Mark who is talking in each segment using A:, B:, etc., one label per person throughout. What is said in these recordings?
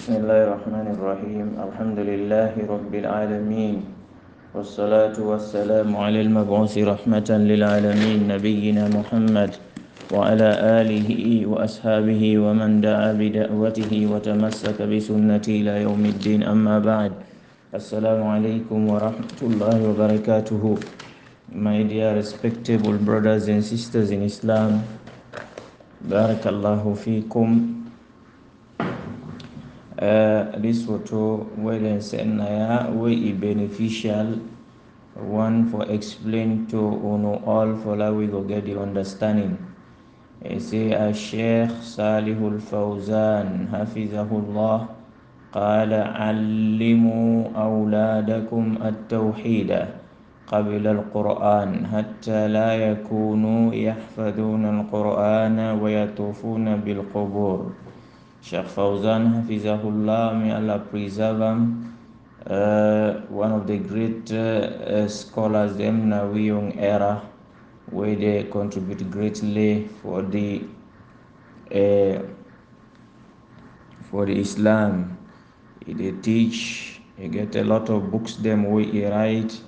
A: بسم الله الرحمن الرحيم الحمد لله رب العالمين والصلاة والسلام على المبعوث رحمة للعالمين نبينا محمد وعلى آله وأصحابه ومن دعا بدعوته وتمسك بسنته إلى يوم الدين أما بعد السلام عليكم ورحمة الله وبركاته. My dear respectable brothers and sisters in Islam, Barakallahu fikum. This photo where naya we beneficial one for explain to uno all for la we go get the understanding. Say Sheikh Salihul Fawzan hafizahullah قال علموا أولادكم التوحيد قبل القرآن حتى لا يكونوا يحفظون القرآن ويطوفون بالقبور. Sheikh Fawzan Hafizahullah, may Allah preserve him, one of the great scholars in the young era, where they contribute greatly for the Islam. They teach, he get a lot of books them where he write.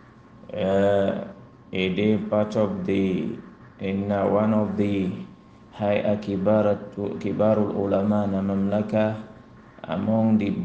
A: They part of the in one of the high kibarul ulama na mamlaka among the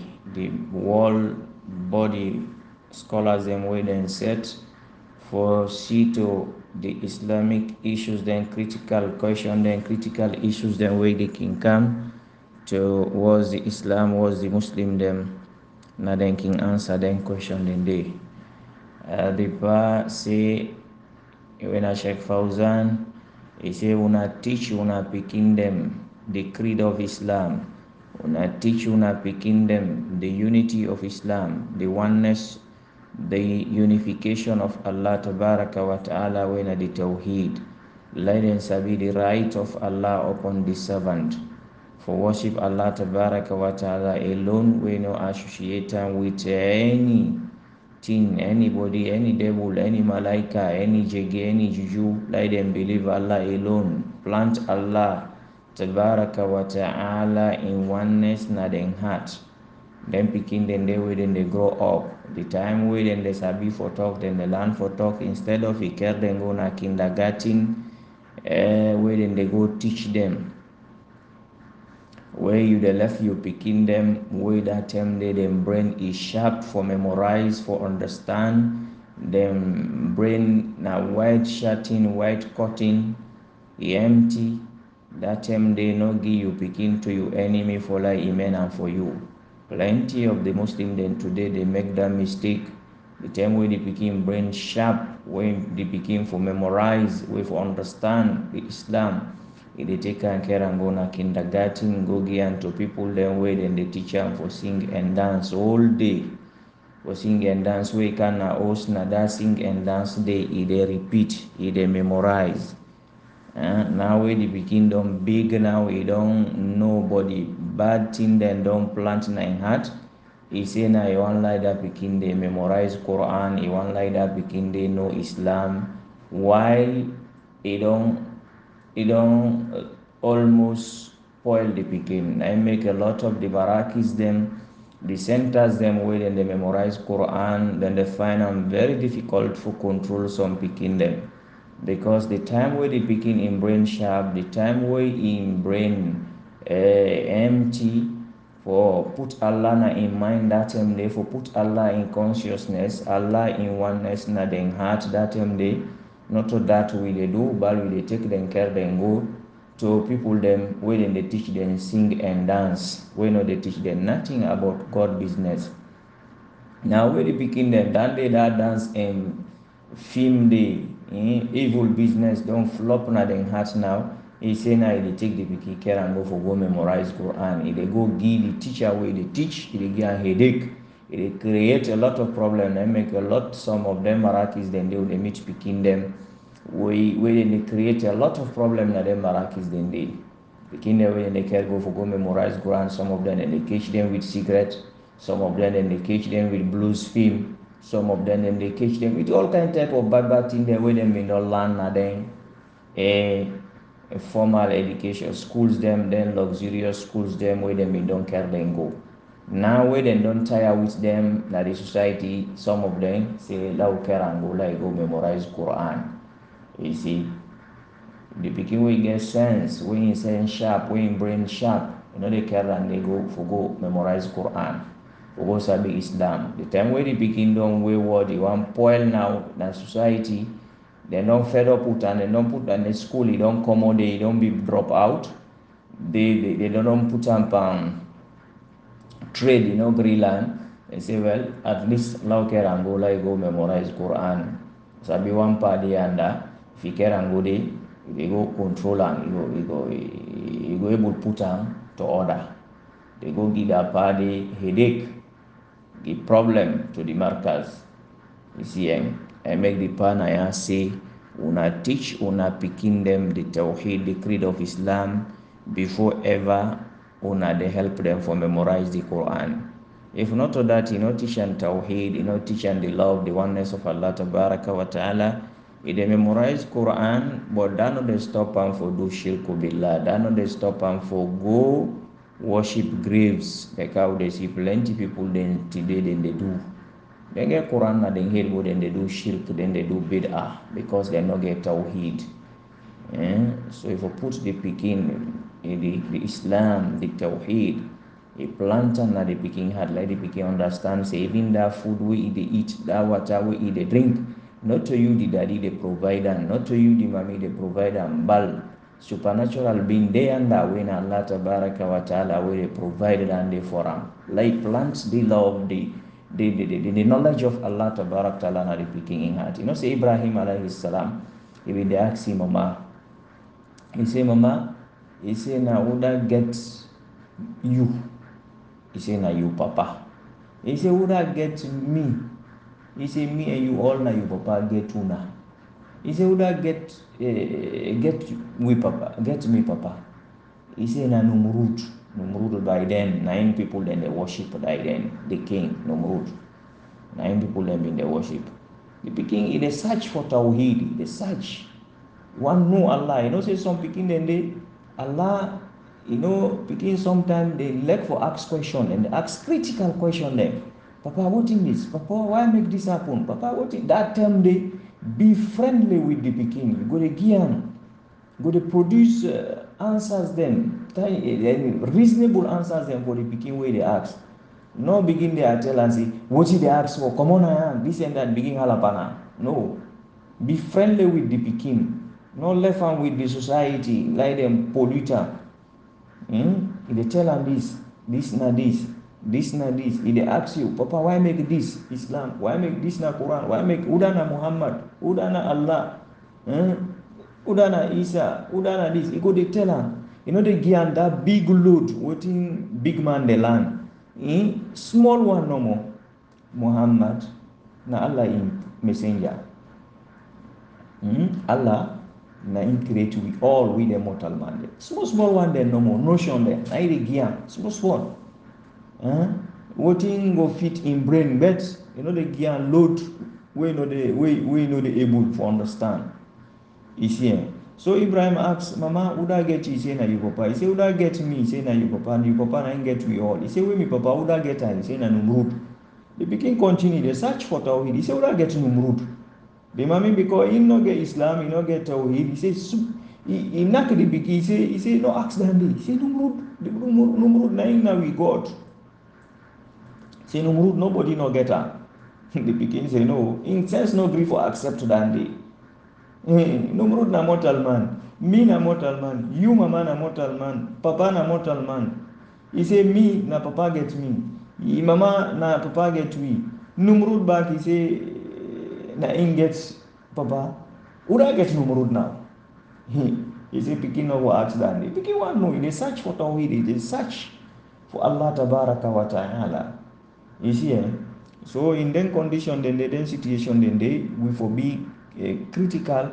A: world body scholars them way then set for see to the Islamic issues, then critical question, then critical issues, then way they can come to was the Islam, was the Muslim them na then can answer then question then they the pa say when a Sheikh Fawzan he say una teach una picking them the creed of Islam, una teach una picking them the unity of Islam, the oneness, the unification of Allah Tabaraka wa Ta'ala when the Tawheed. Let them sabi the right of Allah upon the servant for worship Allah Tabaraka wa Ta'ala alone, we no associate with any thing, anybody, any devil, any malaika, any jege, any juju. Let them believe Allah alone, plant Allah Tabaraka wa Ta'ala in oneness na den heart. Then picking then they way then they grow up. The time way then they sabi for talk, then they learn for talk. Instead of care then go na kindergarten, where then they go teach them. Where you the left you picking them, where that time they them brain is sharp for memorize, for understand. Them brain na white shutting, white cutting, empty. That time they no give you picking to you enemy for like amen and for you. Plenty of the Muslim then today they make that mistake. The time where they picking brain sharp, when they picking for memorize, with understand the Islam. They take care and go na kindergarten, go give to people then way then they teach them for sing and dance all day. For sing and dance we can na host na that sing and dance day, they repeat, they memorize. Now we the begin don't big now we don't nobody bad thing then don't plant in heart. He say na you want like that begin they memorize Quran, you want like that begin they know Islam, while he don't almost spoil the picking. I make a lot of the barakis them, the centers them where then they memorize Quran, then they find them very difficult for control some picking them. Because the time where the picking in brain sharp, the time where in brain empty, for put Allah na in mind that time they, for put Allah in consciousness, Allah in oneness na den heart that time they. Not to that way they do, but we they take them care then go to people them where then they teach them sing and dance. We know they teach them nothing about God business. Now where they picking them, that day that dance and film the evil business don't flop na them heart now. He say now they take the picking care and go for go memorize Quran. They go give the teacher where they teach, they get a headache. It create a lot of problem. They make a lot. Some of them Marakis then they meet picking them. We they create a lot of problem. Na them Marakis then they picking them when they can go for go memorize Quran. Some of them and they catch them with cigarette. Some of them and they catch them with blues film. Some of them and they catch them with all kind type of bad thing. They way them may not learn na them. formal education schools them, then luxurious schools them where them don't care then go. Now where they don't tire with them, na the society, some of them say lau care and go like go memorize Quran. You see, the pikin wey get sense, wey im sense sharp, wey im brain sharp, dey care and dey go for go memorize Quran, for go sabi Islam. The time wey the pikin don wayward, e wan spoil now na society, dem don fed up with am, dem don put am in school, e don comot there, e don be drop out. They don put am trade, gree learn. They say, well, at least lau care and go like go memorize Quran. Sabi one party and if you care and go there, they go control am, you go able put am to order. They go give that party headache, give problem to the markers. You see, and make the panaya say, una teach una pikin them the Tawheed, the creed of Islam, before ever una they help them for memorize the Quran. If not to that, teach and Tawheed, teach and the love, the oneness of Allah Tabaraka wa Ta'ala. If they memorize Quran, but that not they stop them for do shirku billah. That not they stop them for go worship graves. Like how they see plenty people then today then they do. They get Quran na then head, but then they do shirk, then they do bid'ah because they not get Tawheed. So if you put the pikin in the Islam, the Tawheed, a planter na the pikin had, like the pikin understand, say even that food we eat, that water we eat, they drink, not to you the daddy the provider, not to you the mommy the provider, but supernatural being there and that when Allah Tabaraka wa Ta'ala will provide and they for them. Like plants, the love, the knowledge of Allah Tabaraka wa Ta'ala na the pikin in heart. Say Ibrahim alayhi salam, if they ask him, Mama, he say, Mama, he say, now would I get you? He say, now you, Papa. He say, would I get me? He say, me and you all, now you, Papa, get you now. He say, would I get we, Papa? Get me, Papa. He say, na Numrud. Numrud by then, 9 people then they worship by then, the king, Numrud. 9 people then in the worship. The king, they search for Tawheed, they search. One know Allah. Say some picking then they Allah, picking sometimes they like for ask question and they ask critical question them. Papa, what in this? Papa, why make this happen? Papa, what in that time they be friendly with the picking. You go to give go to produce answers them, reasonable answers them for the picking way they ask. No begin there tell and say, what did they ask for? Come on, I am this and that begin halapana. No. Be friendly with the picking. Not left hand with the society, like them polluter. If they tell them this na this na this. If they ask you, Papa, why make this Islam? Why make this na Quran? Why make Udana Muhammad? Udana Allah? Udana Isa? Udana this? You go they tell them. They give that big load, waiting big man they land. Small one no more. Muhammad, na Allah in messenger. Allah na him create we all with the mortal man. Small one there no more, notion there. Na the gear, small. What thing go fit in brain, but the gear load we know the able to understand. You see. So Ibrahim asks, Mama, would I get you? He say na you Papa. He say, would I get me? He say na you Papa. And you Papa na get we all. He say, where me Papa, would I get her? He say na Numrud. They begin continue, they search for Tawheed. He say, would I get Numrud? The mommy because he no get Islam, he no get Tawheed. He says he knock the big. He say no ask them. He say Numrud na we God. Say Numrud nobody no get her. The begin say no. In sense no grief for accept that day. Numrud na mortal man. Me na mortal man. You mama na mortal man. Papa na mortal man. He say me na Papa get me. Mama na Papa get we. Numrud back he say. Na in gets Papa, would I get Numrud now? He say picking no ask that. They picking one no. They search for Tawheed. They search for Allah Tabaraka wa Ta'ala. You see, so in then condition, then situation, then we for be critical.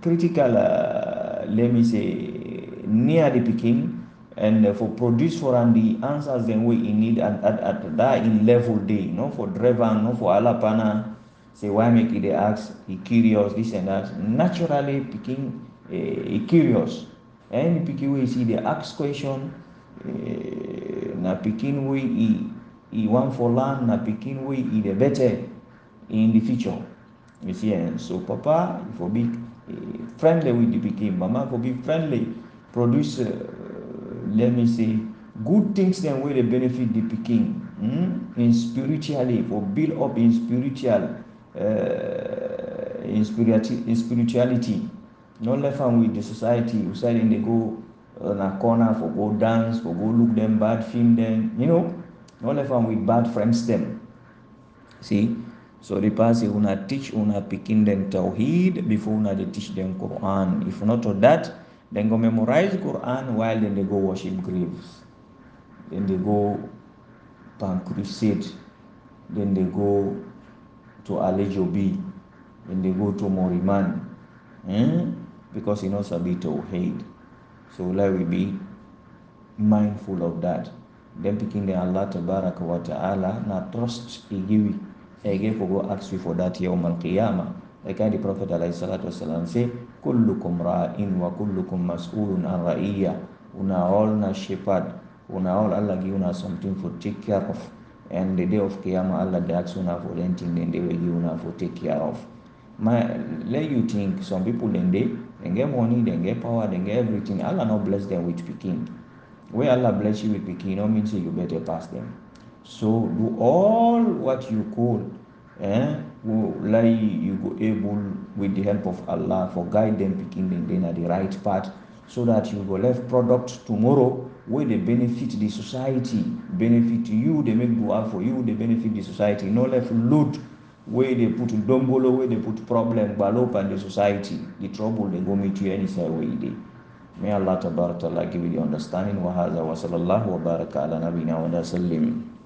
A: Let me say near the picking and for produce for and the answers then we need at that in level day. For driver, no for alapana. Say why make it? They ask, he curious, this and that. Naturally picking, he curious. Any pikin wey see dey ask question, na pikin wey e wan for learn, na pikin wey e dey better in the future. You see, so papa for be friendly with the pikin, mama for be friendly, produce let me say good things dem wey dey benefit the pikin in spiritually, for build up in spirituality. No left am with the society. You say dem dey go na corner for go dance, for go look dem bad film dem, no left am with bad friends dem. See, so the past say una teach una pikin dem tawhid before una dey teach dem Quran. If not of that, dem go memorize Quran while dem dey go worship graves, dem dey go pan crusade, dem dey go to Alejobi, dem dey go to Moriman, because e no sabi tawhid. So let we be mindful of that. Dem pikin dem Allah tabaraka wa ta'ala na trust e give again for go ask you for that yawm al-qiyamah. Like the Prophet alayhi salatu wasalam say, kullukum ra'in wa kullukum mas'ulun an ra'iyya. Una all na shepherd, una all Allah give una something for take care of. And the day of Qiyamah, Allah dey ask una for anything, then they will give una for take care of. Let you think, some people then they get money, they get power, they get everything. Allah not bless them with pikin. Where Allah bless you with pikin, no means you better pass them. So do all what you could, like you go able with the help of Allah for guide them pikin them at the right path, so that you go left product tomorrow where they benefit the society, benefit you, they make dua for you, they benefit the society. No left load where they put dombolo, where they put problem, balop and the society, the trouble they go meet you any side way they. May Allah tabarak ta'ala give you the understanding. Wa hadha wa sallallahu wa baraka ala nabina wa sallim.